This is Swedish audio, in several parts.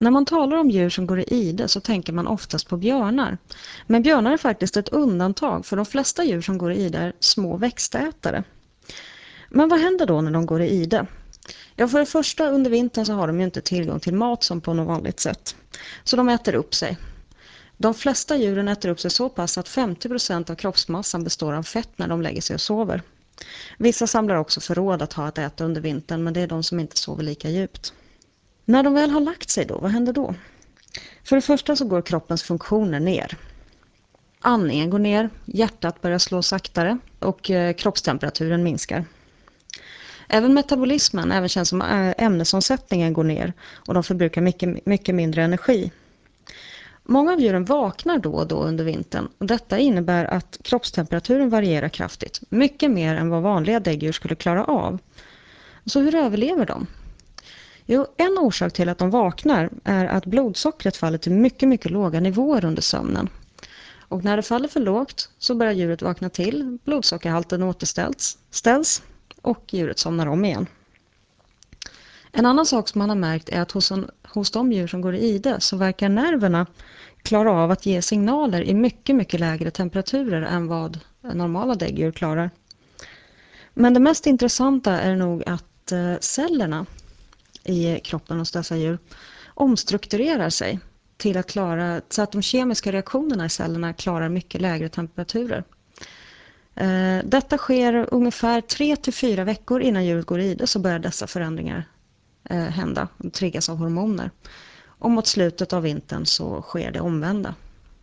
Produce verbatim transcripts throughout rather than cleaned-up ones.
När man talar om djur som går i ide så tänker man oftast på björnar. Men björnar är faktiskt ett undantag, för de flesta djur som går i ide är små växtätare. Men vad händer då när de går i ide? Ja, för det första, under vintern så har de ju inte tillgång till mat som på något vanligt sätt. Så de äter upp sig. De flesta djuren äter upp sig så pass att femtio procent av kroppsmassan består av fett när de lägger sig och sover. Vissa samlar också förråd att ha att äta under vintern, men det är de som inte sover lika djupt. När de väl har lagt sig då, vad händer då? För det första så går kroppens funktioner ner. Andningen går ner, hjärtat börjar slå saktare och eh, kroppstemperaturen minskar. Även metabolismen, även känns som ämnesomsättningen, går ner och de förbrukar mycket, mycket mindre energi. Många av djuren vaknar då och då under vintern och detta innebär att kroppstemperaturen varierar kraftigt, mycket mer än vad vanliga däggdjur skulle klara av. Så hur överlever de? Jo, en orsak till att de vaknar är att blodsockret faller till mycket, mycket låga nivåer under sömnen. Och när det faller för lågt så börjar djuret vakna till, blodsockerhalten återställs ställs, och djuret somnar om igen. En annan sak som man har märkt är att hos, en, hos de djur som går i ide så verkar nerverna klara av att ge signaler i mycket, mycket lägre temperaturer än vad normala däggdjur klarar. Men det mest intressanta är nog att eh, cellerna i kroppen hos dessa djur omstrukturerar sig till att klara, så att de kemiska reaktionerna i cellerna klarar mycket lägre temperaturer. Eh, detta sker ungefär tre till fyra veckor innan djuret går i det, så börjar dessa förändringar eh, hända och triggas av hormoner. Och mot slutet av vintern så sker det omvända.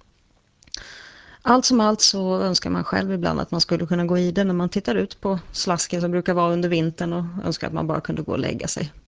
Allt som allt så önskar man själv ibland att man skulle kunna gå i det när man tittar ut på slasken som brukar vara under vintern och önskar att man bara kunde gå och lägga sig.